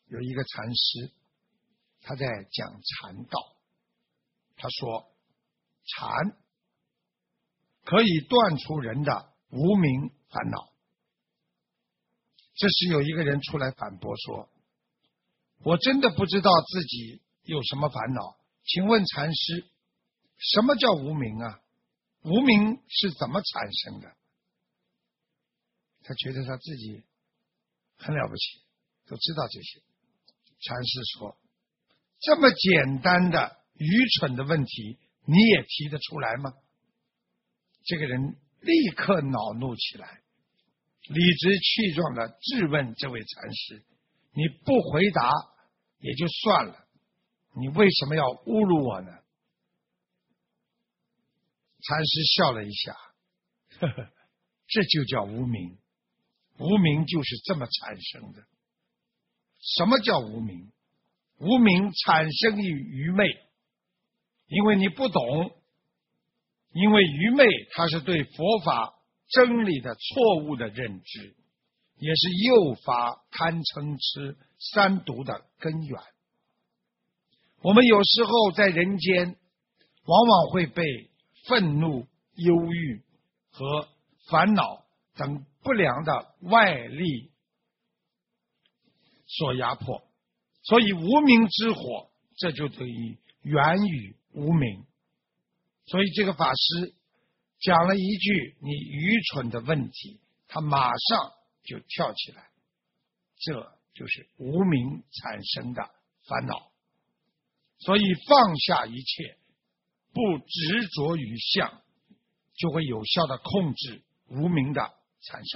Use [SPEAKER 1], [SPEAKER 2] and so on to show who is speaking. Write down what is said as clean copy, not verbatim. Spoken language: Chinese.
[SPEAKER 1] 有一个禅师，他在讲禅道，他说禅可以断除人的无明烦恼。这时有一个人出来反驳说，我真的不知道自己有什么烦恼，请问禅师，什么叫无明啊？无明是怎么产生的？他觉得他自己很了不起，都知道这些。禅师说，这么简单的愚蠢的问题你也提得出来吗？这个人立刻恼怒起来，理直气壮地质问这位禅师，你不回答也就算了，你为什么要侮辱我呢？禅师笑了一下，呵呵，这就叫无明。无明就是这么产生的。什么叫无明？无明产生于愚昧，因为你不懂，因为愚昧它是对佛法真理的错误的认知，也是诱发贪嗔痴三毒的根源。我们有时候在人间往往会被愤怒、忧郁和烦恼等不良的外力所压迫，所以无明之火，这就等于源于无明。所以这个法师讲了一句你愚蠢的问题，他马上就跳起来，这就是无明产生的烦恼。所以放下一切，不执着于相，就会有效的控制无明的产生。